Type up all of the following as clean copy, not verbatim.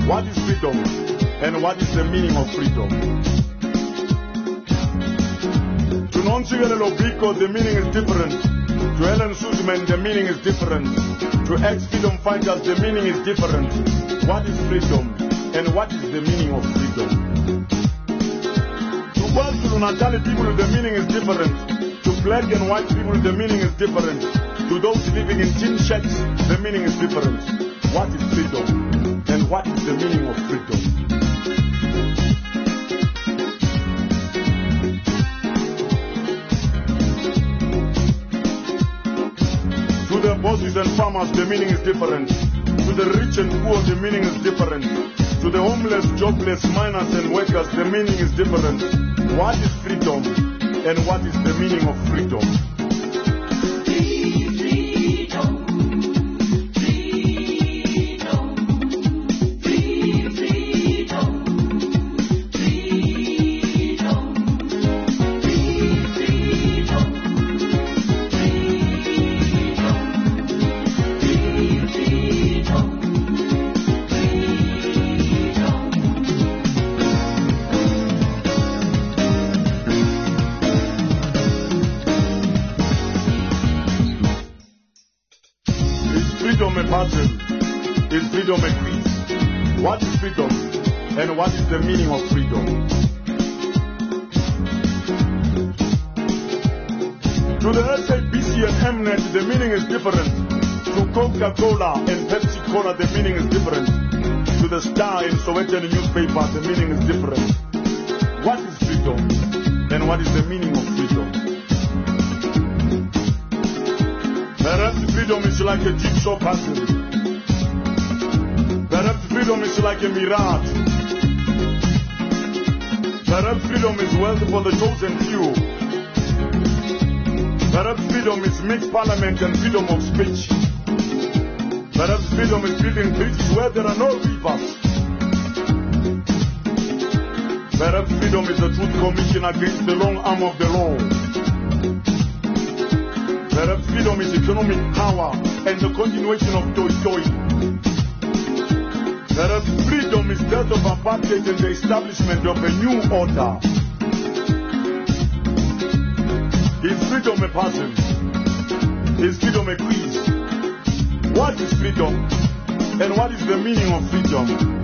What is freedom? And what is the meaning of freedom? To Nonsivelelo Biko, the meaning is different. To Helen Suzman, the meaning is different. To ex-freedom fighters, the meaning is different. What is freedom? And what is the meaning of freedom? To KwaZulu-Natal people, the meaning is different. To black and white people, the meaning is different. To those living in tin shacks, the meaning is different. What is freedom? And what is the meaning of freedom? To the bosses and farmers, the meaning is different. To the rich and poor, the meaning is different. To the homeless, jobless, miners and workers, the meaning is different. What is freedom? And what is the meaning of freedom? Is freedom a quiz? What is freedom? And what is the meaning of freedom? To the SABC and Mnet, the meaning is different. To Coca-Cola and Pepsi-Cola, the meaning is different. To the Star and Sowetan newspaper, the meaning is different. What is freedom? And what is the meaning of freedom? Perhaps freedom is like a jigsaw puzzle. Perhaps freedom is like a mirage. Perhaps freedom is wealth for the chosen few. Perhaps freedom is mixed parliament and freedom of speech. Perhaps freedom is building bridges where there are no rivers. Perhaps freedom is the truth commission against the long arm of the law. Perhaps freedom is economic power and the continuation of toy. Perhaps freedom is death of apartheid and the establishment of a new order. Is freedom a puzzle? Is freedom a quiz? What is freedom? And what is the meaning of freedom?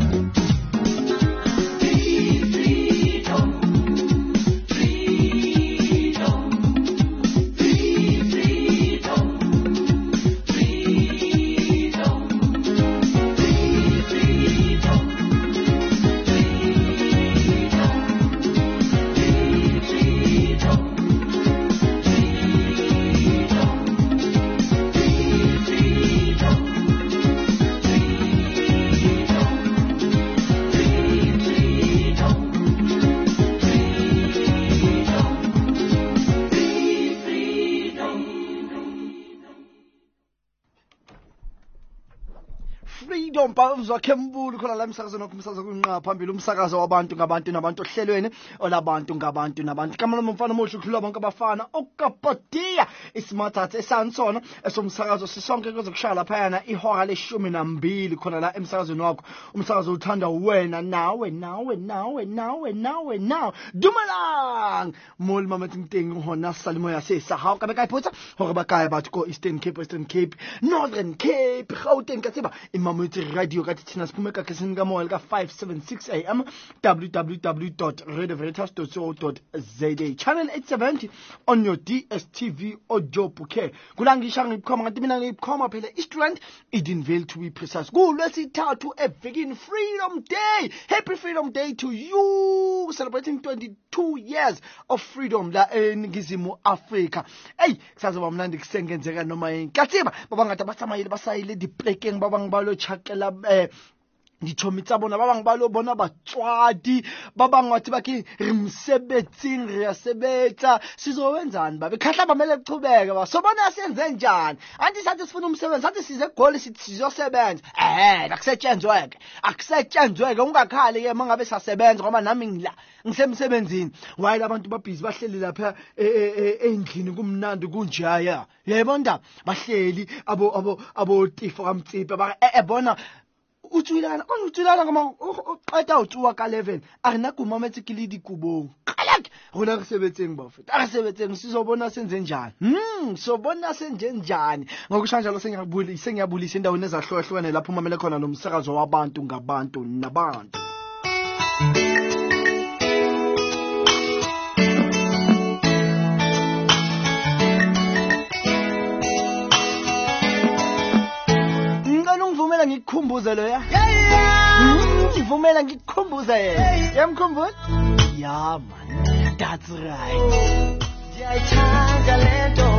Wakhe mbulu khona la emsakazweni okumsakaza kunqa phambili umsakazo wabantu ngabantu nabantu ohlelweni olabantu ngabantu nabantu kamela umfana omuhle ukhulula bonke abafana okapodia isimathathe esansona esomsakazo sisonke kuzokushaya laphayana ihora le-12 khona la emsakazweni wakho umsakazo uthanda wena nawe dumelang mol mameting ting hona salimo ya se sa ha ka be ka ipotsa hore ba kae batho ko Eastern Cape, Western Cape, Northern Cape, Gauteng ka tseba imametse radio ka thina siphume ka kesini ka moya ka 576 am www.radioveritas.co.za channel 870 on your DSTV audio bouquet kulangisha ngikhoma ngathi mina ngikhoma phela Eastland Edenvale to be precise kulwesithathu evekini Freedom Day. Happy Freedom Day to you, celebrating 22 years of freedom la eNingizimu Afrika. Hey kusazoba mnandi kusengenzeka noma inkatsiba babangathi abasamayile basayile diplekeng babangibalo chakela dithomi tsa bona ba bang ba lo bona batswadi ba bang wathi bakhe re msebetsing re ya sebetsa sizowenzani babe khahla bamele kuchubeke ba so bona asenze njani anti sathi sifuna umsebenzi sathi size goal sizosebenza akusetshenzweke ungakhali ke mangabe sasebenza ngoba nami ngila ngisemsebenzini while abantu babhizi bahleli lapha endlini kumnandi kunjaya yebo ndaba bahleli abo tifo kamtsipe ba bona utswilana kama qeta o tsoa ka 11 a rena kuma metse ke le dikubong qalak rona re sebetseng ba feta re sebetseng sizobona senze njani sobona senze njani ngokushanjalo sengiyabulisa endaweni ezahlukahlukene lapho umamele khona nomsakazo wabantu ngabantu nabantu. Ngikukhumbuze lo ya ngivumela ngikukhumbuze yamkhumbuza yeah man that's right ngiyayithanda lento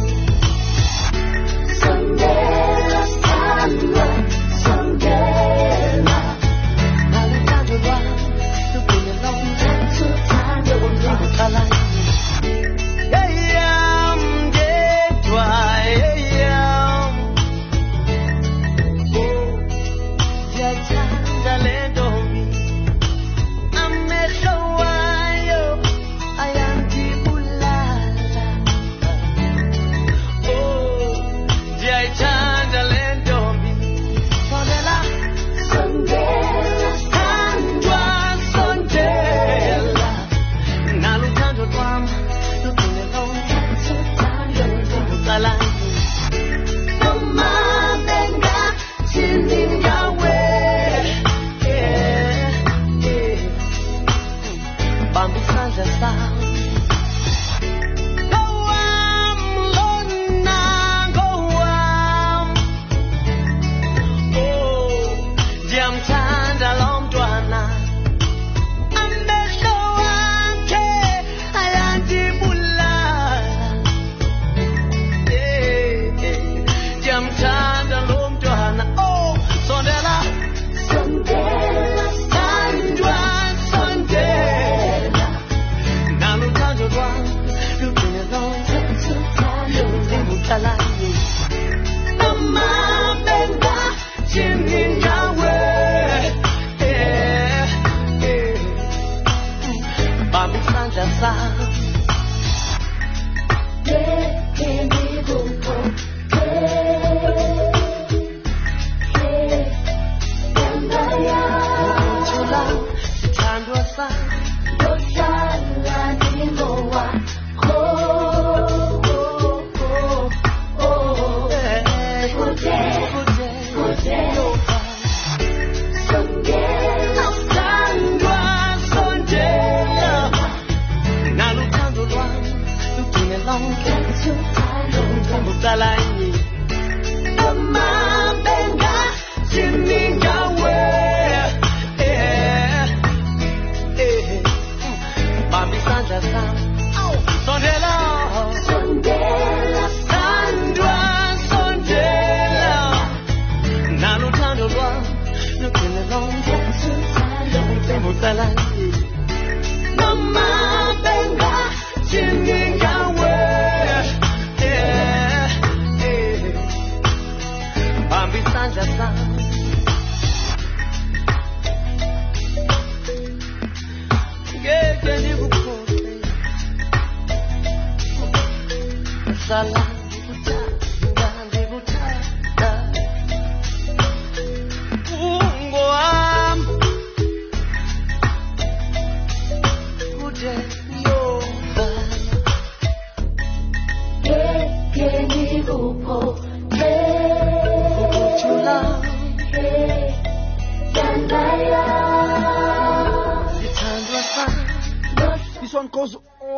This one goes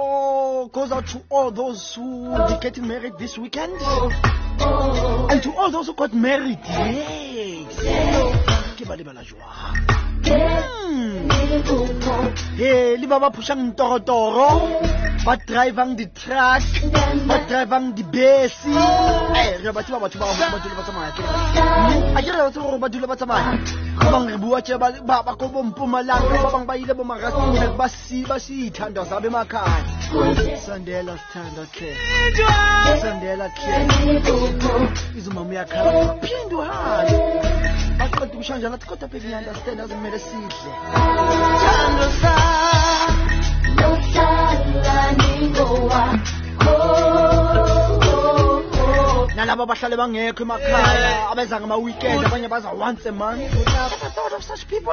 out to all those who will be getting married this weekend. And to all those who got married. Yes. Hey, li ba pushang torotoro, ba drivang the truck, ba drivang the besi. Eh, re ba tshaba batho ba dula ba tsamaya. A ke re batho go ba dula ba tsamaya. Ba bang re bua tse ba go bo Mpumalanga, ba bang ba ile bo Magasini ba si ithanda zabe emakhaya. Sandela sithanda ke. Sandela ke. Izumama yakhala. Phindwa hali. Baqeda ukushanja lathi kodwa phela understand azimele sidle. Thando sa losala ningowa. nalabo abahlale bangekho emakhaya abenza ngama-weekend abanye baza once a month. Would you have thought of such people?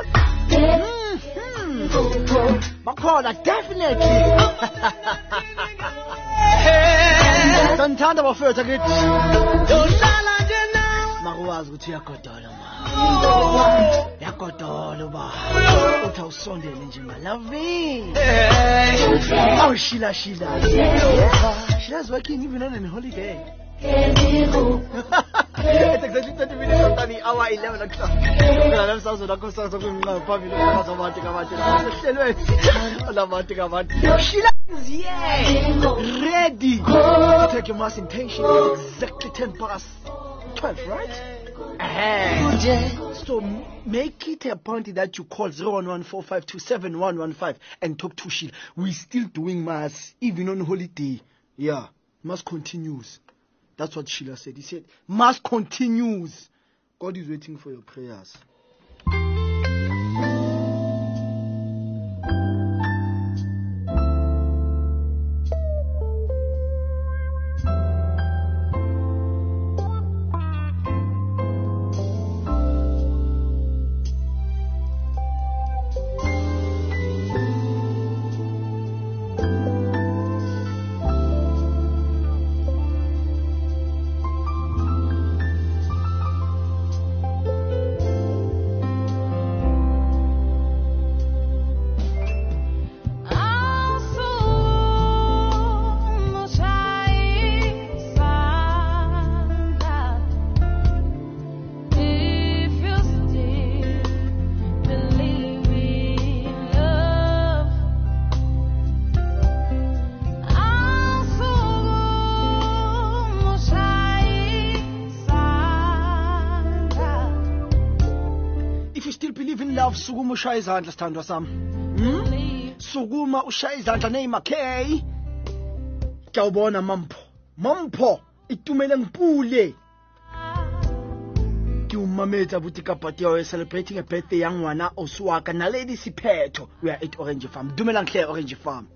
Bakhona, definitely. Santhanda bafethu akithi makuwazi ukuthi uyagodola ma yagodola uba uthi awusondele nje malavi. Oh, Sheila Sheila's working even on a holiday. It's exactly 30 minutes after the hour 11 o'clock. I'm so Sheila is ready to take your mass intention. Exactly 10 past 12, right? So make it a point that you call 01145271115 and talk to Sheila. We're still doing mass even on holiday. Yeah, mass continues. That's what Sheila said. He said, mass continues. God is waiting for your prayers. Sukuma ushaya izandla sithandwa sami. Sukuma ushaya izandla neyimakhe. Kuyawubona Mampho itumele ngipule. Ke umametsa butika party we celebrating a birthday ya ngwana oswaka na lady Siphetho. We are at Orange Farm. Dumelang hle Orange Farm.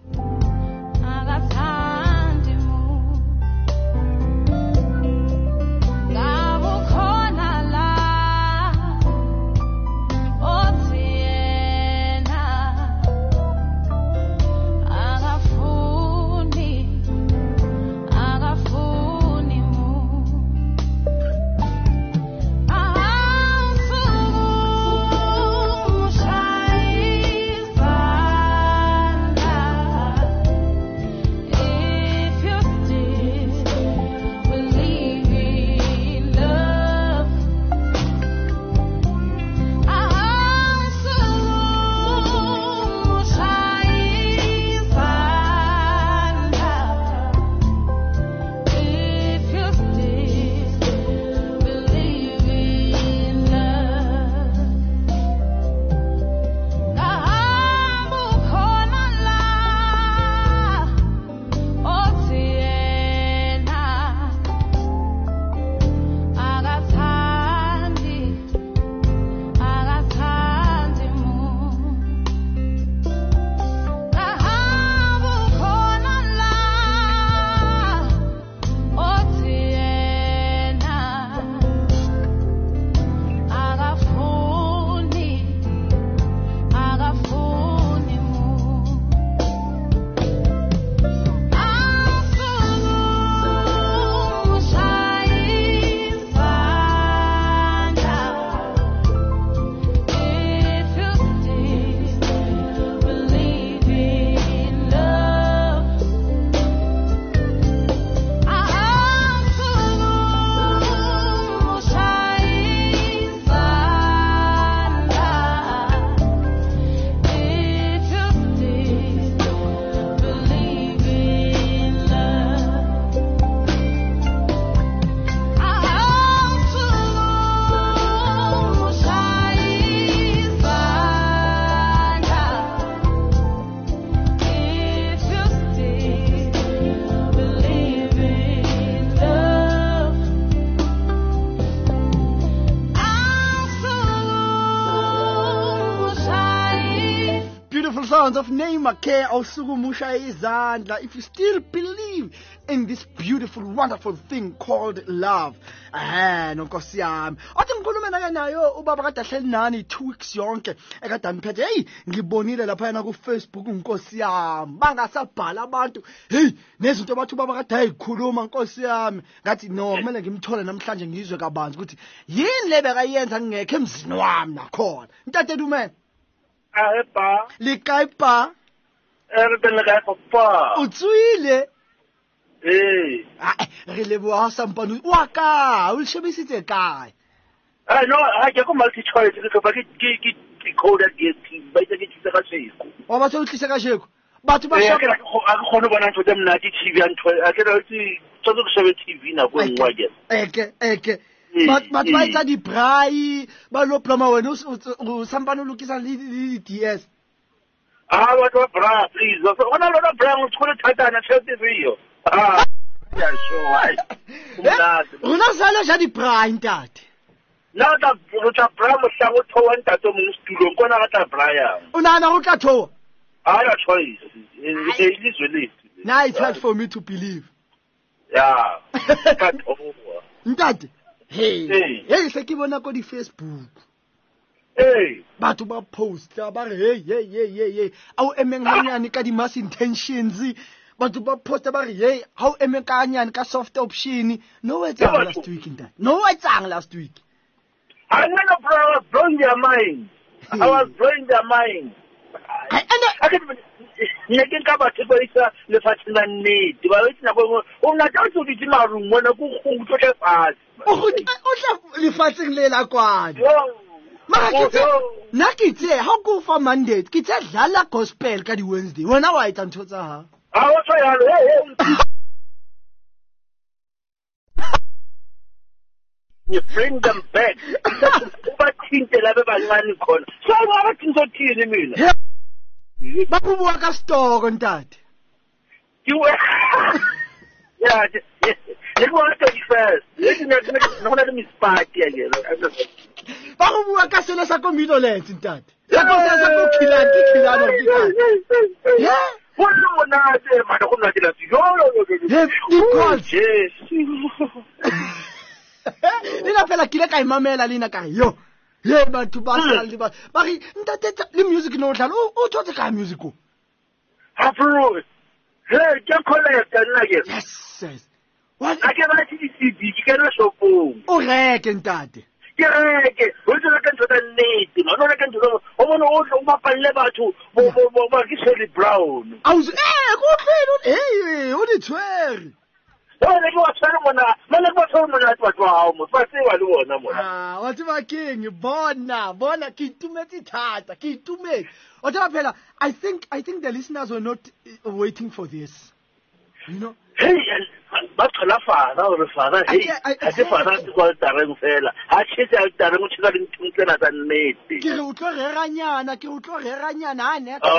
sounds of Neymar K awusukumusha izandla. If you still believe in this beautiful, wonderful thing called love. Nonkosi yami. Othi ngikhulume nake nayo ubaba kade ahleli nani 2 weeks yonke ekade aniphethe. Hey, ngibonile lapha yana ku Facebook nkosi yami. Bangasabhala abantu. Hey, nezinto bathi ubaba kade ayikhuluma nkosi yami. Ngathi no, kumele ngimthole namhlanje ngizwe kabanzi ukuthi yini lebe kayenza ngekho emzini wami nakhona. Ntate Dumela. Ba. Likaipa. Re ka papa. Utswile. Re leboha sampano wa ka o shebisitse kae? No, ha ke go multi choice ke tlopa ke code ke ba itse ke tsitsa ka sheko. Wa ba tlo tlisa ka sheko. Batho ba shaka a go khona bona ntho tse mna di TV ntho a ke re tsotso go shebe TV na go nngwa ke. Eke. Batho ba itsa di brai ba lo ploma wena o sampano lokisa le DS. What bra please. Ona lo bra o tshole thata na tshete rio. Yeah, sure. Why? Rona sala ja di brai ntate. Na ta bra mo tla go thowa ntate mo studio kona ga ta bra ya. O nana go tla thowa. Your choice. It is really. Now it's hard for me to believe. Yeah. Ntate. Hey, se ke bona ko di Facebook. Hey. Batho ba post ba re hey. Au emeng hanyane ka di mass intentions. Batho ba post ba re hey, how emeng ka hanyane ka soft option. No etsang last week ntate. No etsang last week. I was blowing their mind. I was blowing their mind. Ne ke ka batho ba isa le fatsela nnete ba itse na go o na tla tso di maru mona go go tle fast o tla le fatseng le la kwana na ke tse ha go fa Monday ke tse dlala gospel ka di Wednesday wena wa itsa ntho tsa ha o tso yalo you bring them back ba thintela be ba ngani khona so ba tintso tini mina ba bua ka stoko ntate yeah it was the first no let me spark again ba bua ka selo sa ko Midlands ntate sa ko sa ko khilana yeah wona na te ma go nna dira ina phela kile ka imamela lena ka yo ye batho ba sa le ba re ntate le music no dlala o tshotse ka music o bro hey ke collect nna ke yes what a ke ba di CD ke kana shopong o reke ntate ke reke o tsela ka ntho tsa nnete no re ka ntho o bona o ba palle batho ba ke Shelly Brown au go tlelo o di tshwere le go tsara mona mane go tsara mona batho wa hao mo fa se wa le bona mona wa tseba king bona ke itumetse thata ke itumetse o tseba phela I think the listeners were not waiting for this, you know. Hey, but Father or Father, hey, I say Father to go Darren Fella. I chase out Darren which is in Tunken as a maid. Ke utlwa reranyana ne.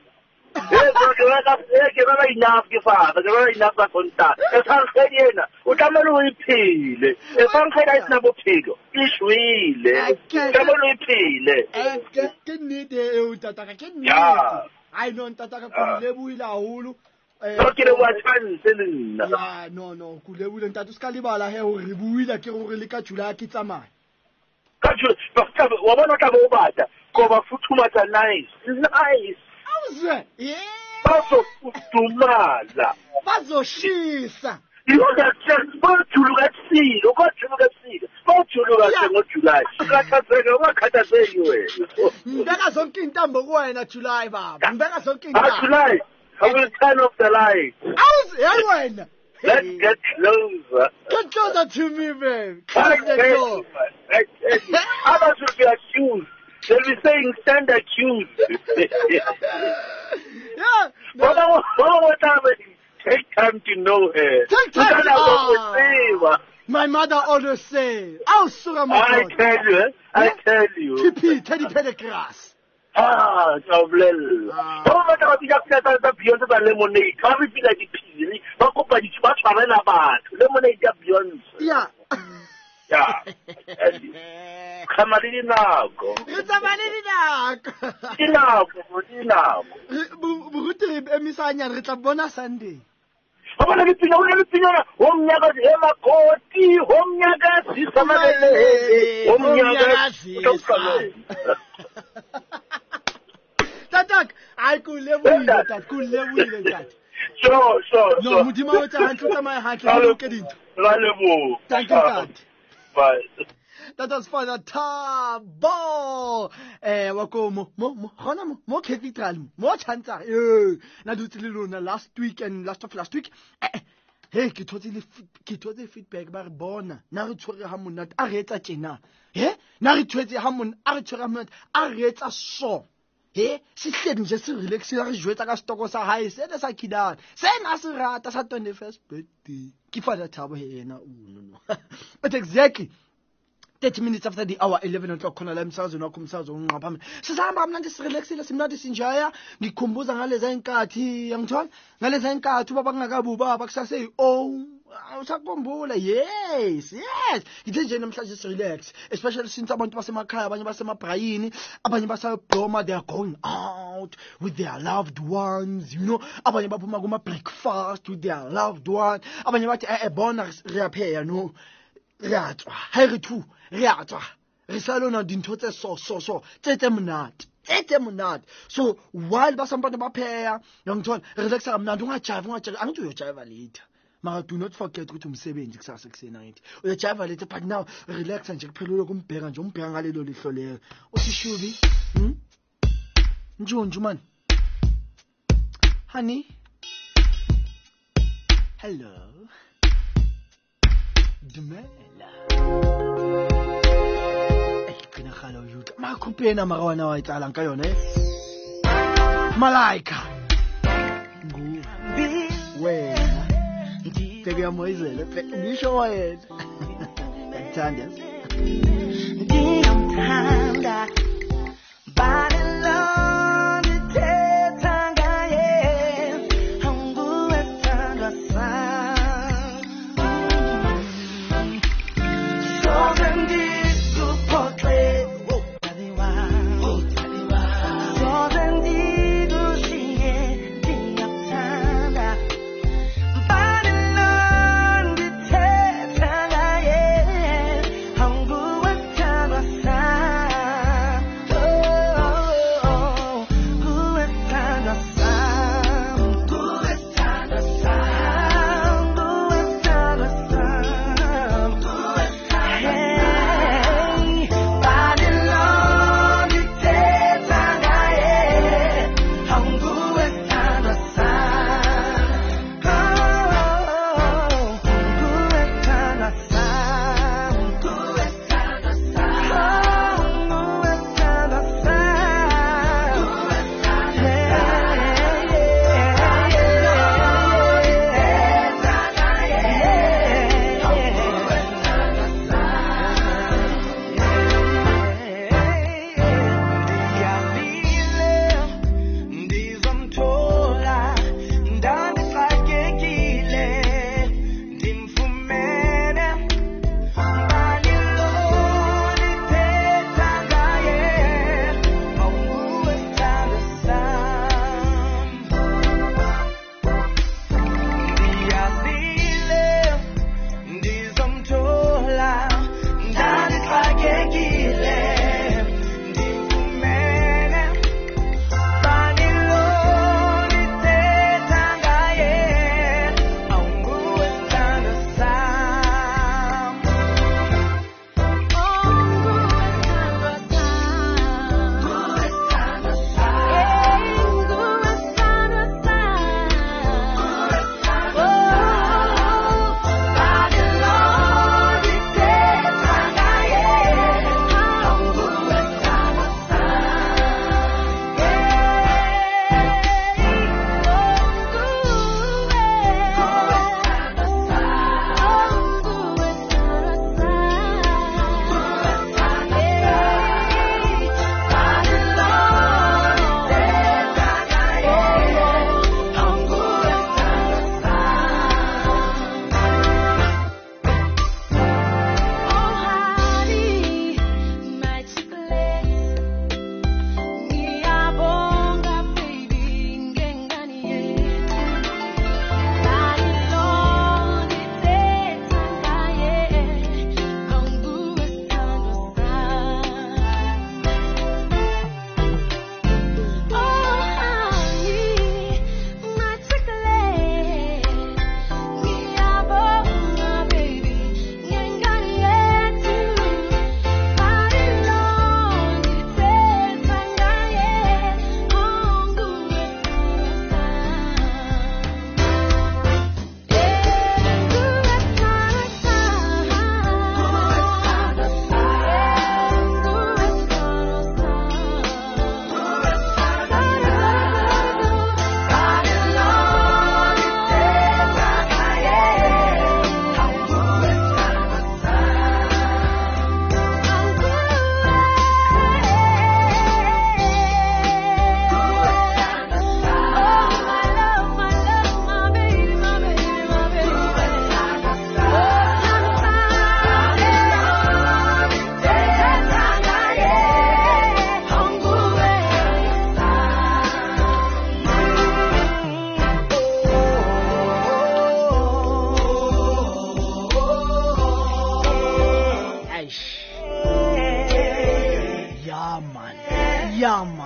Ke ba enough ke Father, ke ba enough ka konta. E tshang khediena, o tlamelo o iphile. E tshang kheda isna bophelo. Ishwile. Tlamelo o iphile. Ke nnete e o tataka ke nnete. I know tataka ko lebuile haholo. Ke le wa tshwantse le nna. Ya no ku lebule ntatu ska libala he o re buile ke gore le ka July ke tsamaya. Ka July wa bona tla bo bata go ba futhumatsa nice. Yeah. Bazofuthumala. Bazoshisa. You got just bajuluka silo, bajuluka ngoJuly. Ukhathazeka wakhathazeki wena. Ngibeka zonke intambo kuwena July baba. Ngibeka zonke intambo. July. I will turn off the light. Wena. Let's get closer. Get closer to me, man. Close the door. Others will be accused. They'll be saying stand accused. Yeah. What happened? Take time to know her. Take time to my mother always say, I tell you. TP, Teddy Pendergrass. Joblel. Ba ka Beyonce ba lemonade. Ba re pila di phiri. Ba kopa di ba tshwarela batho. Lemonade ya Beyonce. Yeah. Yeah. Kamalini nako. It's a Inako. Buruti emisanya re tla bona Sunday. Abona lipina omnyaka emakoti omnyaka sisamalele omnyaka Tatak ay kulebule tat. So No mudima wetsa hantle tsamaya hantle ke dinto. La lebo. Thank you tat. Bye. That's Father Tabo. Wako mo cathedral mo chanta. Na dutse le lona last week and last week. Hey, ke thotse feedback ba re bona. Na re tshwere ha monate a re etsa tjena. Na re tshwetse ha monate a re tshwere ha monate a re etsa so. Se hledi nje se relax re jwetsa ka stoko sa hae se ne sa kidana. Se na se rata sa 21st birthday. Ke Father Tabo yena no. But exactly 30 minutes after the hour 11 o'clock khona la emsazweni wakho umsazwe unqapha mina sisahamba mnandi sirelaxile simnandi sinjaya ngikhumbuza ngaleza inkathi yangithola ngaleza inkathi ubaba kungakabuba bakusase usakhumbula yes ngithe nje namhlanje sirelax especially since abantu basemakhaya abanye basemabrayini abanye basabhloma they are going out with their loved ones abanye baphuma kuma breakfast with their loved one abanye bathi bona riyapheya no riatswa ha re thu riatswa re salona dintho tse so tse monate so while basampana bapheya yangithola relaxa kamnandi ungajive angithi uyojive later mara do not forget ukuthi umsebenzi kusasa kuse-90 uyojive later but now relaxa nje kuphelele kumbheka nje umbheka ngalelo lihlo lelo uthi shubi njunju man honey hello Dumela. Kena khala ujuta. Makhupena marawana wa itsala ka yona Malaika. Wena. Teke ya Moizele. Ngisho wena. Ngithanda. Ngiyamthanda.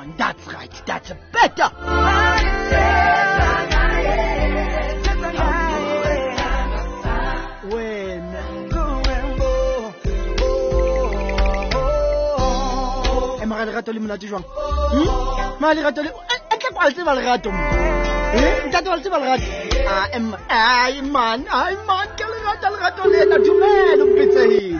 on, that's right, that's better. Lerato le monate jwang ma lerato le entle kwa tseba lerato ntate wa tseba lerato ai man ke lerato le na dumela o petsehile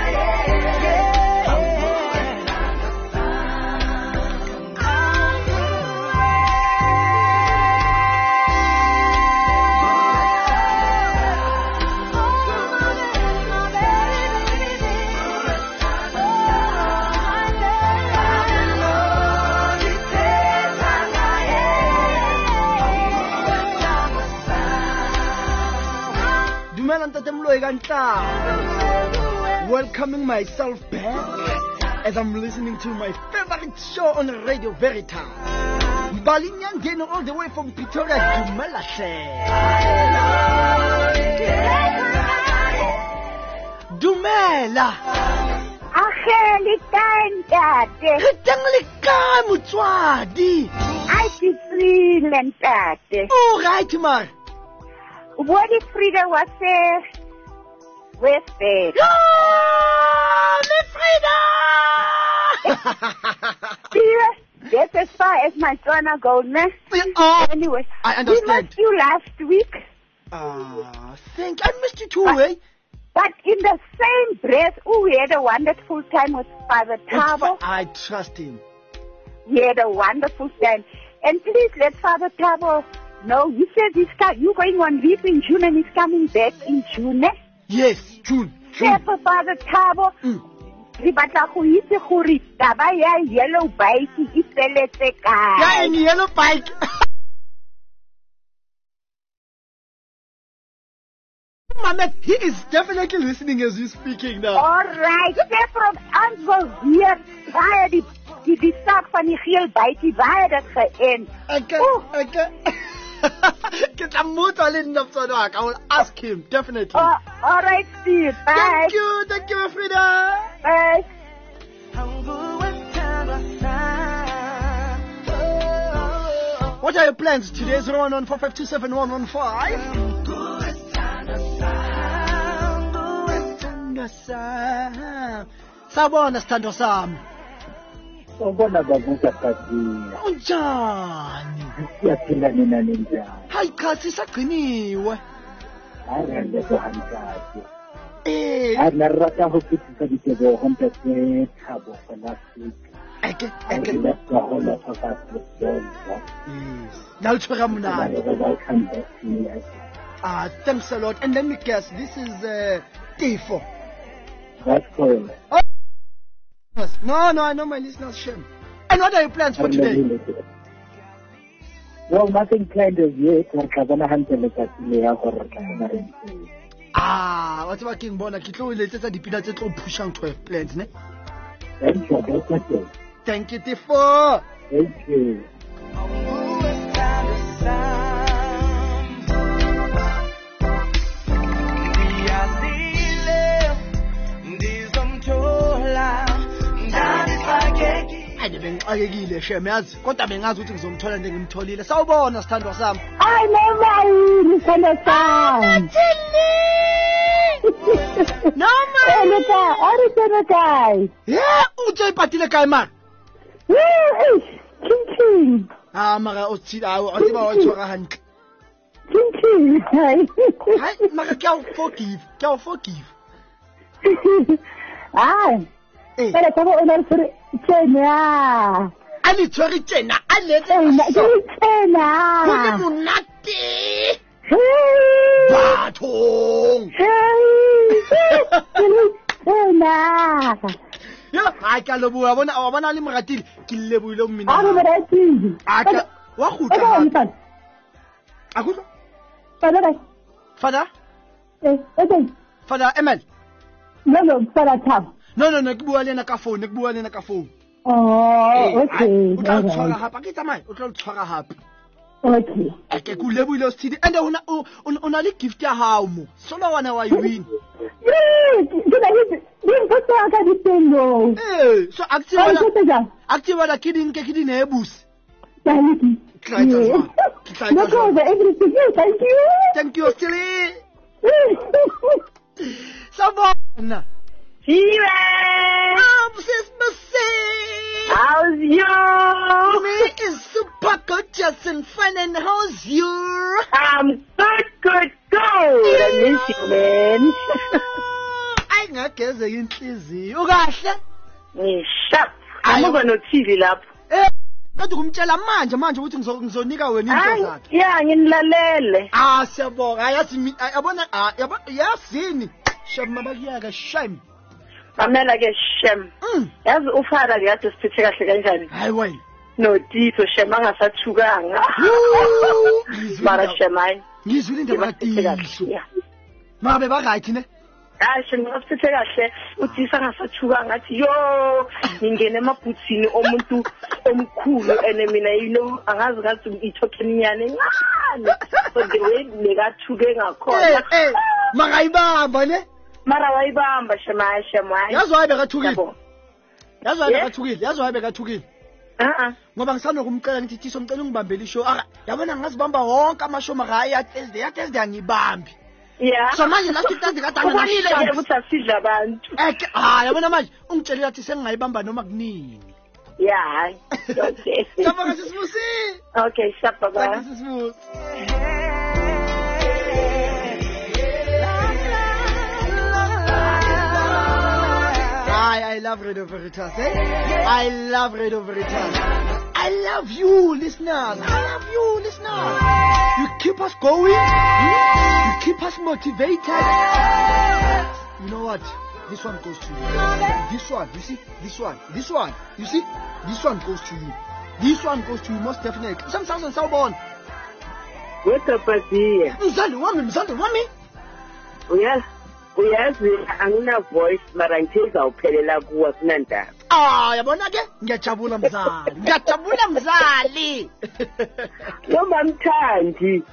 welcoming myself back as I'm listening to my favorite show on Radio Veritas. Balinyangeno all the way from Pretoria, Dumela Dumela. Aheli tantate. Retangele ka motswadi. I see Freeland tate. Oh right mar. What if Frida was with there? Miss Frida! That's as far as my son goes, ne? Anyway, I understand. We missed you last week. Thank you. I missed you too, eh? But in the same breath, we had a wonderful time with Father Thabo. I trust him. We had a wonderful time. And please let Father Thabo know. He says you're going on leave in June and he's coming back in June, eh? Yes, June. For Father Thabo, re batla go itse gore taba ya yellow bike e feletse kae. Ya yellow bike. Mama, he is definitely listening as you're speaking now. All right, from Ansel waar die saak van die geel bike, waar het geënt? Okay. Get a motor in the I will ask him, definitely. All right, Steve. Bye. Thank you, Frida. Bye. What are your plans today? 011-457-115. Sabona stando sam. Ubona babuka kazi. Unjani? Siyaphila nina ninjani? Hayi cha sisagciniwe. Arende kuhamkazi. Narata ho fitisa ditebo ho ntse Thabo for last week. Eke. Let's go home for that. Now tshwara monate. Welcome back to me. Thanks a lot. And let me guess, this is T4. That's cool. No, I know my listeners shame. And what are your plans for today? Well, nothing planned as yet. What's about King Bona? Kitlo ile tsa dipina tse tlo pushang 12 plans, ne? Thank you. Thank you, T4. Thank you. Ayekile shemazi kodwa bengazi ukuthi ngizomthola ngimtholile sawubona sithandwa sami I never sithandwa sami Noma Aritsena kai uthe ipatile kai man Chin mara uthi aziba watshwara hantle Chin hayi mara ke a forgive Pero como una tjena. Ali tshware tjena a letse tjena. Go le monate. Bathong. Tjena. Yo, a ka loboa bona le moratile ke leboile mmina. A moratile. Aka wa gutla. A gutla. Fada? Fada Emel. No, Fada Thabo. No, ke bua le na ka phone, Oh, okay. O tla tshwara hape, ke tsamaya, o tla tshwara hape. Okay. Ake kulebuyile Sithini and una le gift ya hao mo. Sona wana wa win. Ngiphatha disengo. So active la kidin ke kidin ebus. Thank you. No problem, everything. Thank you. Thank you, Silly. Sabona. Sis Massey. How's you? Me is super good, Justin. Fun and how's you? I'm good. I miss you, man. Ay ngageze inhliziyo. Ukahle? Ngishap. Amuba no TV lapho. Kodwa kumtshela manje ukuthi ngizonika wena into zakhe. Yeah, nginilalele. Siyabonga. Yabona yazini. Shema bakuyaka shame. Pamela ke shem. Yazi ufara liyathi siphethe kahle kanjani? Hayi wena. No Tito shema ngasathukanga. Mara shemai. Ngizwile indaba kaTisho. Mabe ba-right ne? Hayi ngasiphethe kahle uTisa ngasathukanga ngathi yo ngingena emabhuthini omuntu omkhulu ene mina angazi ngathi ithoke eminyane encane. So the way nekathuke ngakhona. Makayibamba ne? Mara wayibamba shemai. Yazi waye bekathukile. Ngoba ngisanokumcela ngithi Tiso ngicela ungibambele ishow. Yabona ngazibamba wonke amashow makayi ya Thursday angibambi. Yeah. So manje last Thursday kadanga nashilo ke ukuthi asidla abantu. Yabona manje ungitshela ukuthi sengingayibamba noma kunini. Yeah. Okay. Ngiyabonga sisibusi. Okay, shapa ba. Thank you sisibusi. I love Radio Veritas, I love Radio Veritas. I love you, listeners. You keep us going. You keep us motivated. You know what? This one goes to you. This one, you see? This one, you see? This one goes to you. This one goes to you most definitely. Some sounds and so on. What's up, buddy? Mzali wami. Yes. Uyazi angina voice mara ngithiza uphelela kuwa sinandaba. Yabona ke ngiyajabula mzali. Noma mthandi.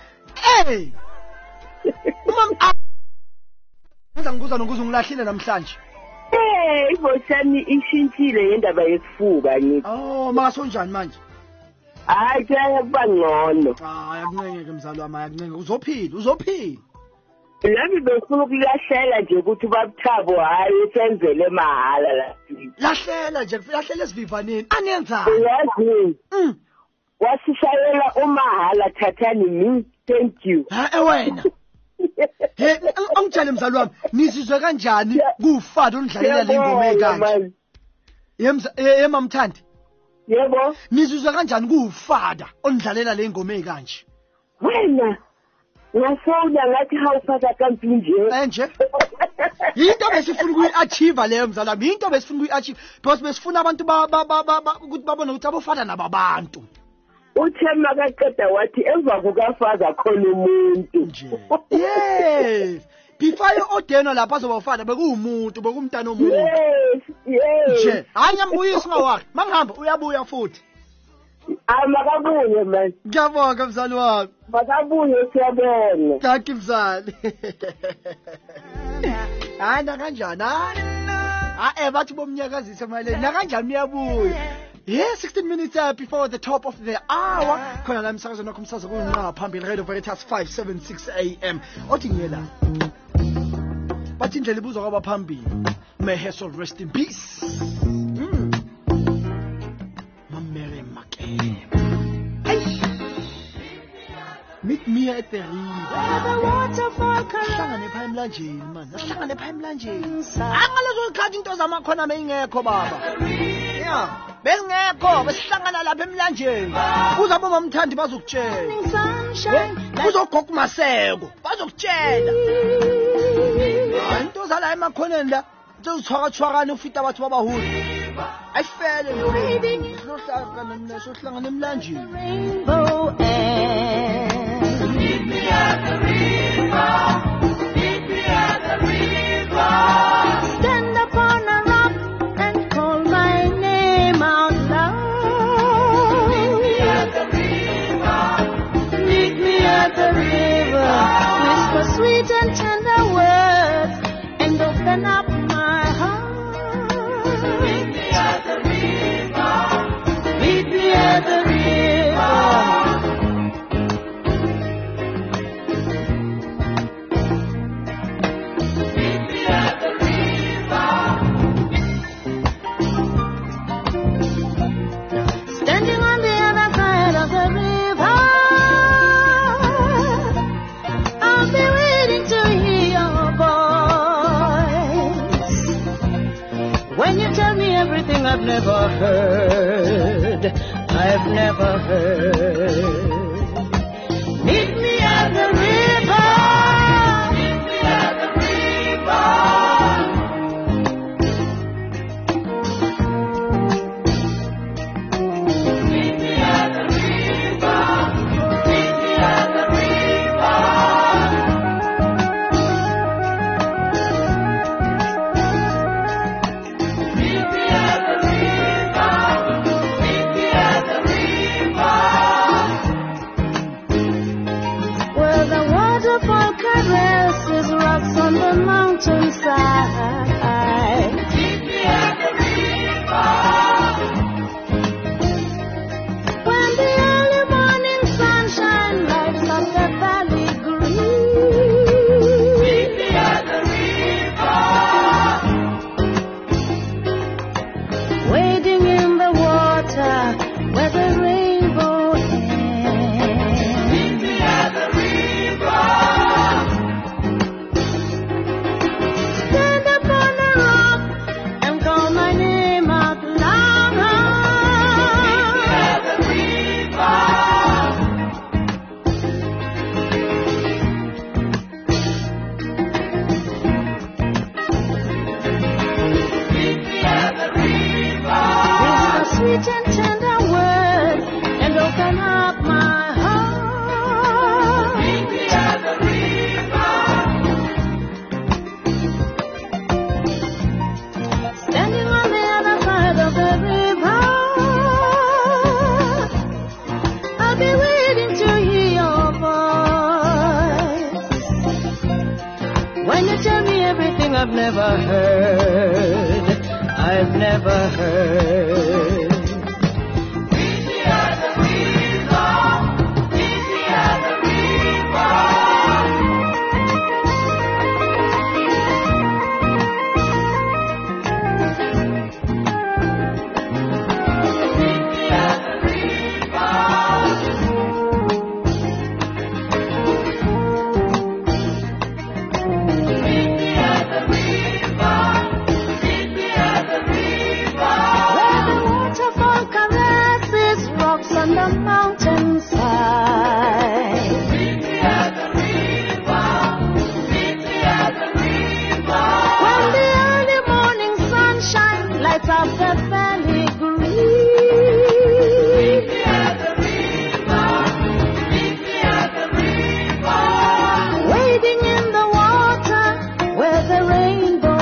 Ngizangibuza nokuze ngilahlile namhlanje. Ivoice yami ishintshile ngendaba yesifuba ngithi. Makasonjani manje? Hayi kuba ngcono. Ayakuncenge mzali wami, ayakuncenge. Uzophila. Lami befuna ukulahlela nje ukuthi babuthabo hayi senzele mahala la. Lahlela esivivaneni. Anenzani? Uyazi. Wasishayela umahala thathani mi. Thank you. Wena. Angitshele mzali wami, nizizwe kanjani kufada ondlalela lengoma ekanje? Mamthandi. Yebo. Nizizwe kanjani kufada ondlalela lengoma ekanje? Wena ngasona ngathi hawufaka kanti nje. Into besifuna ukuyi-achieve leyo mzala wami. Into besifuna ukuyi-achieve because besifuna abantu ukuthi babone ukuthi abofana nababantu. Uthema kaqeda wathi emva kukafaza khona umuntu nje. Yes. Before ordeno lapha azobafana bekuwumuntu bekumntana omuntu. Yes. Nje. Hayi ngiyambuyisa ngawakhe. Mangihamba uyabuya futhi. Makabuye man. Ngiyabonga mzali wami. Makabuye siyabona. Thank you mzali. Hayi nakanjani? Bathi bomnyakazisa maleni. Nakanjani miyabuya? Yes, 16 minutes before the top of the hour. Khona la emsakazo nakho umsakazo kunqa phambili Radio Veritas 576 AM. Othi ngiyela. Bathi indlela ibuzwa kwaba phambili. May her soul rest in peace. Mamere Makeba. Meet me at the river. Sihlangane pha emlanjeni man. Sihlangane pha emlanjeni. Angalezo ikhathi into zamakhona meyingekho baba. Yeah. Bengekho besihlangana lapha emlanjeni. Uzabo mamthandi bazokutshela. Uzogoqa umaseko bazokutshela. Into zala emakhoneni la uzithwakathwakana ufita abantu babahulu. Ayifele lo sohlangana emlanjeni. Rainbow end. Meet me at the river. Meet me at the river. Stand upon a rock and call my name out loud. Meet me at the river. I've never heard. Meet me at the river. Meet me at the river. Meet me at the river. Meet me at the river. Meet me at the river. Meet me at the river. Where the waterfall caresses rocks on the mountainside. Meet me at the river. When the early morning sunshine lights up the valley green. Meet me at the river. Wading in the water where the rainbow ends. Meet me at the river. Stand upon a rock and call my name out loud. Meet me at the river. Meet me at the river. Whisper sweet and tender words and open up my heart. Meet me at the river. Standing on the other side of the river, I'll be waiting to hear your voice. When you tell me everything I've never heard, I've never heard. Meet me at the river. Meet me at the river. Meet me at the river. Meet me at the river. Meet me at the river. Where the waterfall caresses rocks on the mountainside. Meet me at the river. Meet me at the river. When the early morning sunshine lights up the valley green. Meet me at the river. Meet me at the river. Wading in the water where the rainbow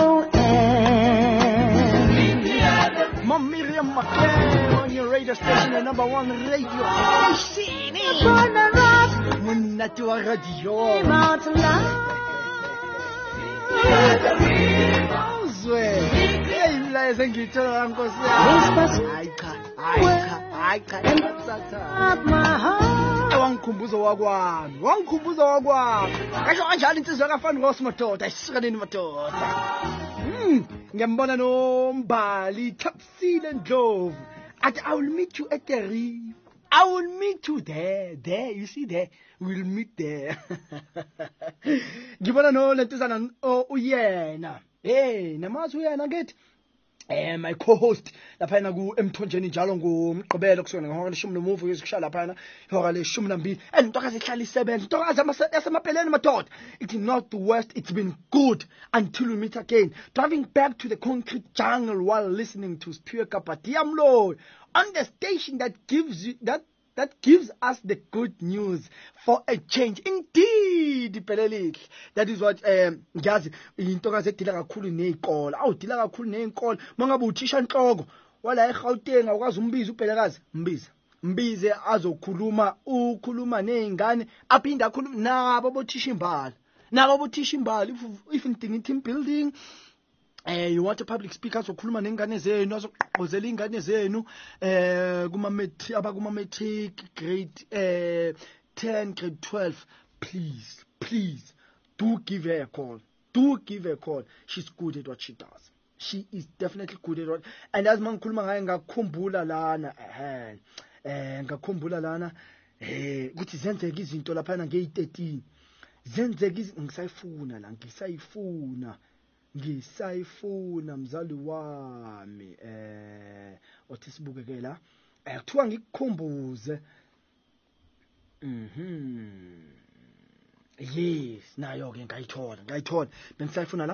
ends. Meet me at the Mom Miriam McClare on your radio station, the number one radio station. upon a rock Monna tua radio. out loud. Uzwe. Hey, mlaye sengithola nkosi yami. Whisper Hayi cha. up my heart. Wangikhumbuza wakwami. Kasho kanjalo insizwa kafani ngos madoda, ayisikaneni madoda. Ngiyambona nombali Thapsile Ndlovu. Athi I will meet you at the reef. I will meet you there. There, you see there. We'll meet there. Ngibona no lentuzana uyena. Hey, namazi uyena ngithi. My co-host laphana ku emthonjeni njalo ngomgqibelo kusona ngehora leshumi nomuvu ezikushala laphana ihora leshumi nambili entokazi ihlala isebenza intokazi yasemapheleni madoda. It's not the worst, it's been good until we meet again, driving back to the concrete jungle while listening to Spure Kapatiamlo on the station that gives us the good news for a change. Indeed, Pelelic. That is what ngiyazi intokazi edila kakhulu nezikole. Awudila kakhulu nezikole. Mangabe uthisha inhloko wala eGauteng awukazi umbiza uPelekazi, mbize ukhuluma nezingane aphinda akhuluma nabo bothisha imbali. If in team building you want a public speaker zokhuluma nengane zenu azoqozela ingane zenu kuma matric grade 10 grade 12, please do give her a call. She's good at what she does. She is definitely good at what, and as mangikhuluma ngaye ngakhumbula lana ukuthi zenzeke izinto lapha nge13 zenzeke ngisayifuna mzali wami othi sibukeke la kuthiwa ngikukhumbuze yes nayo ke ngayithola bengisayifuna la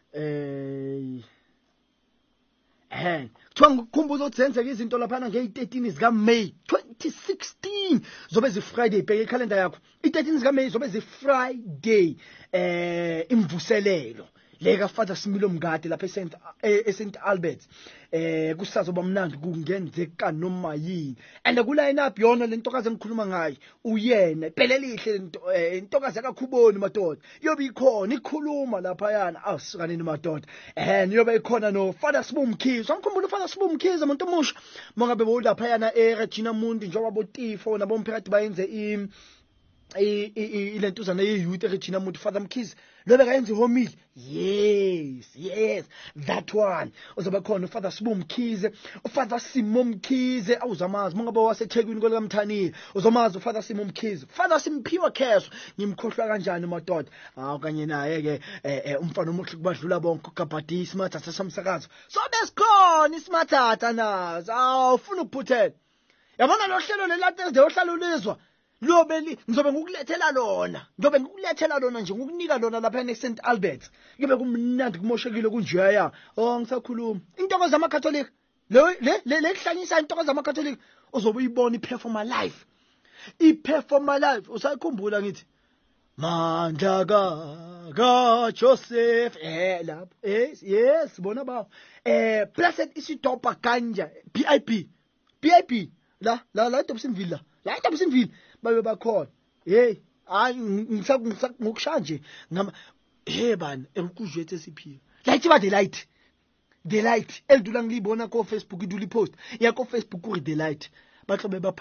kuthiwa ngikukhumbuza ukuthi zenzeke izinto laphana nge-13 zika May 2016 zobe zi-Friday bheka ikhalenda yakho i-13 zika May zobe zi-Friday imvuselelo leka Father Similo Mngadi lapha eSt Albert kusazoba mnandi kungenzeka noma yini and kuline up yona lentokazi engikhuluma ngayo uyena phela lihle intokazi akakhuboni madoda yobe ikhona ikhuluma lapha yana awusikanini madoda yobe ikhona no Father Sibu Mkhize angikhumbula uFather Sibu Mkhize umuntu omusha mongabe bolapha yana eRegina Mundi njengoba botifo nabomphakathi bayenze ilentuzana ye-youth eRegina Mundi Father Mkhize lobe kayenza ihomile yes that one uzoba khona uFather Sibu Mkhize uFather Simo Mkhize awuzamazi mongabe waseThekwini kwelaMthanile uzomazi uFather Simo Mkhize Father Simphiwe Kheso ngimkhohlwa kanjani madoda kanye naye ke umfana omuhle kubadlula bonke uGabhadi Ismathatha samsakazo so besikhona Ismathatha nazo awufuna ukuphuthela yabona lo hlelo lelate nje ohlalulizwa ngizobe ngikukulethela lona nje ngokunika lona lapha eSt Albert kube kumnandi kumoshekile kunjeya ngisakhuluma intokozo zamakatholika le kuhlanyisa intokozo zamakatholika uzobe uyibona iperforma live usayikhumbula ngithi mandla ka Joseph lapho yes bona bawo Blessed Isidopa Kanja PIP la eDobsonville la eDobsonville babe bakhona hayi ngokushaya nje ngama bani ekukuzwethe siphiwe light ba the light elidula ngilibona ko Facebook idula ipost yakho Facebook kuri the light batlobe ba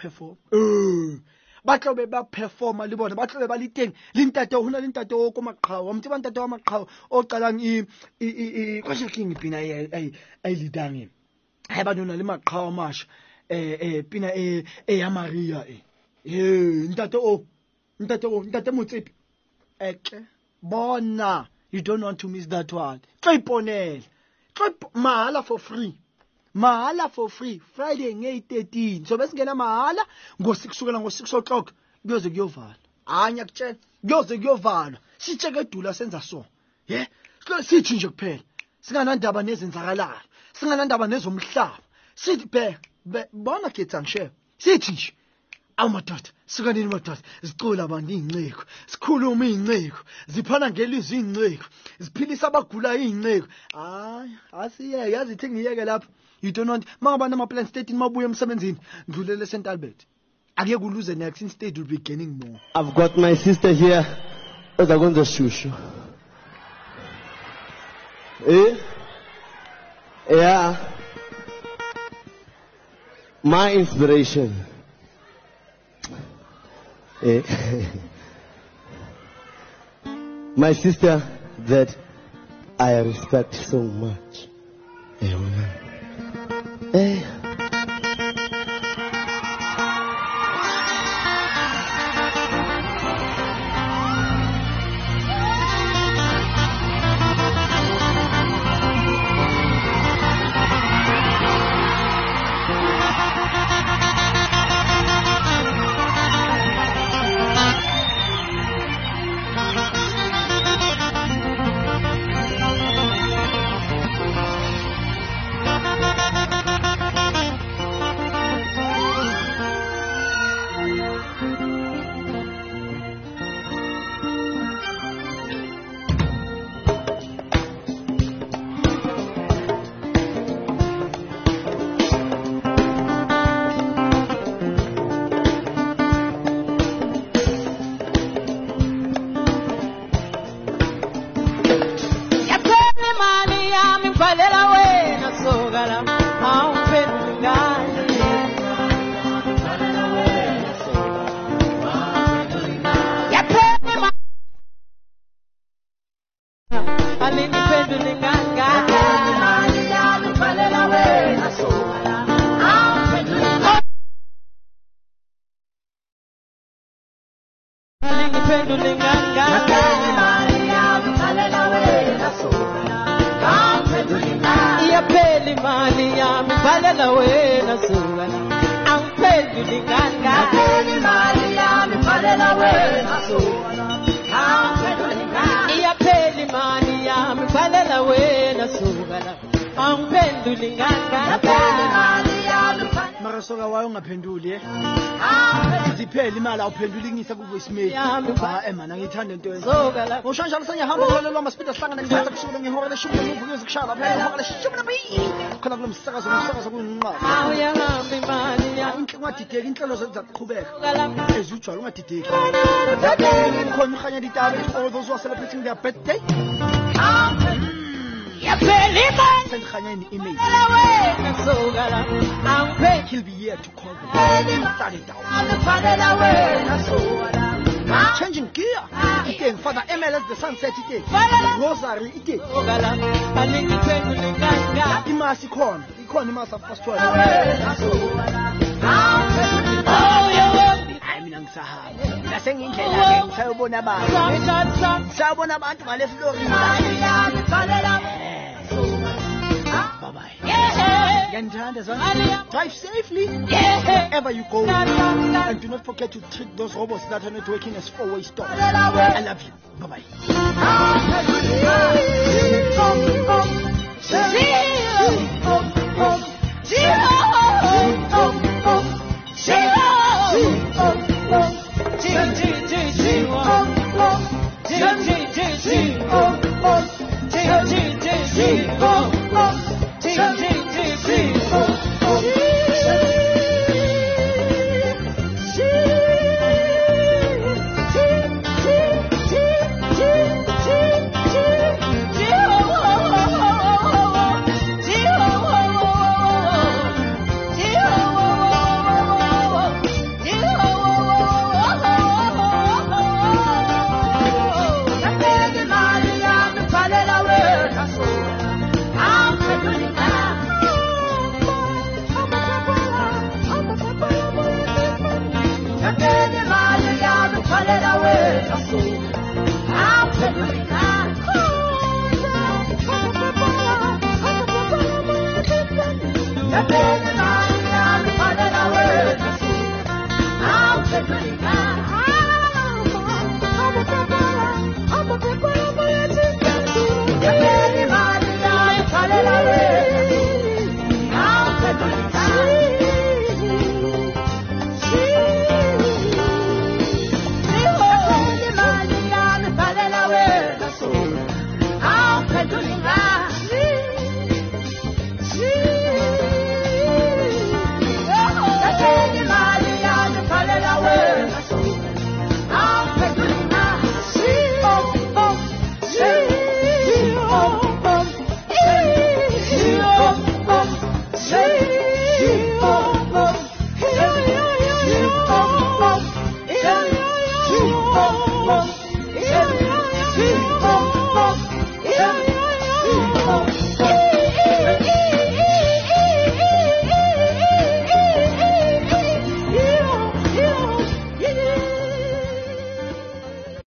performa libona batlobe baliteng lintate hona lintate okomaqhawe umthi bantate wamaqhawe oqalanga kwashe king pina ayilidange hayibanona limaqhawe amasha pina Maria ntate Motsepi bona you don't want to miss that one tliponela mahala for free Friday nge-13 so besingena mahala kusukela ngo6 o'clock kuyoze kuyovala anya kutshela kuyoze kuyovalwa sitsheke edula senza so sithi nje kuphela singanandaba nezenzakalayo singanandaba nezomhlaba sithi bona kids angishe sithi nje awumadoda sikanini madoda sicula abantu ingceko sikhuluma ingceko ziphana ngelizwi ingceko ziphilisa abagula ingceko asiye yazi ithi ngiyeke lapha you don't want mangabana ama plan state mabuye emsebenzini ndlulele eSt Albert ake kuluze next state will be gaining more. I've got my sister here ozakonza shushu yeah my inspiration my sister that I respect so much. Ia peli mali ya mi vale la wena sugana. Mara soka wayo ungaphenduli ziphela imali awuphenduli ngisa ku voicemail man angithanda into yenza ngoshanja lisanyahamba ngolelwa masipida sihlangana ngithatha kusuka ngehora leshumi nomuvu kuyokushaya phela ngehora leshumi nambili khona kulo msakazo kuyinqaba ungadideki inhlelo zaqhubeka ezujwala ungadideki khona ukhanya ditaba all those who are celebrating their birthday send Khanya an email. He'll be here to call them. Start it down. Changing gear. Again, Father MLS, the sunset again. Rosary again. Imasi corn. Imasi of first one. Bye-bye. Drive safely wherever you go. And do not forget to treat those robots that are not working as four-way stop. I love you. Bye-bye. I'm